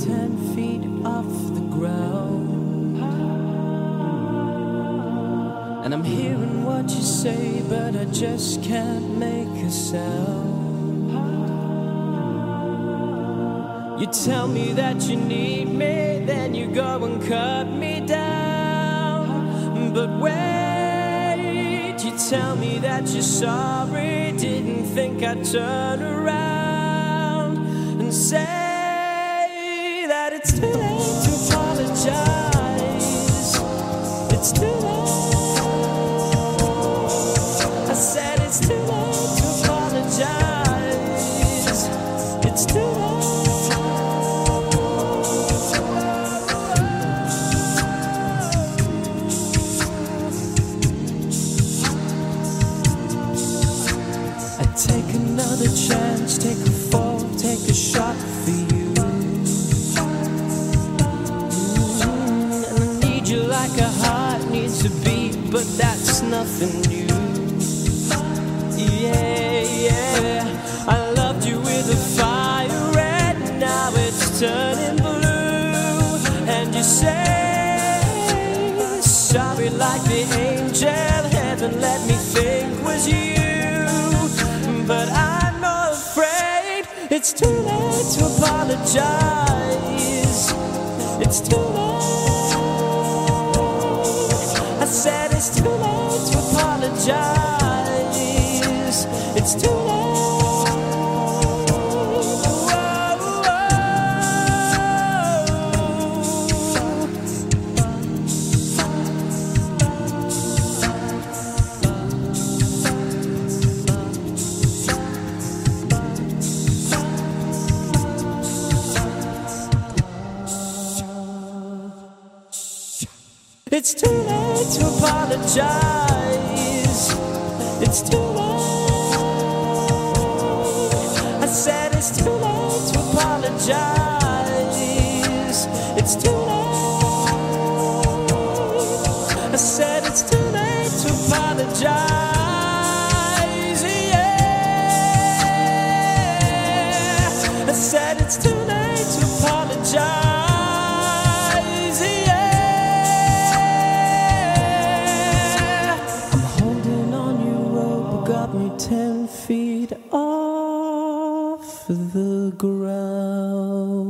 10 feet off the ground. And I'm hearing what you say, but I just can't make a sound. You tell me that you need me, then you go and cut me down. But wait, you tell me that you're sorry, didn't think I'd turn around and say that it's too late to apologize. It's too late. I said it's too late to apologize. It's too late. Take another chance, take a fall, take a shot for you. And I need you like a heart needs a beat, but that's nothing new. Yeah, yeah, I loved you with a fire red, now it's turning blue. And you say sorry like the angel heaven let me think was you. But I'm afraid it's too late to apologize. It's too late. I said it's too late to apologize. It's too late. It's too late to apologize. It's too late. I said it's too late to apologize. It's too late. I said it's too late to apologize. Yeah. I said it's too late to apologize. Got me 10 feet off the ground.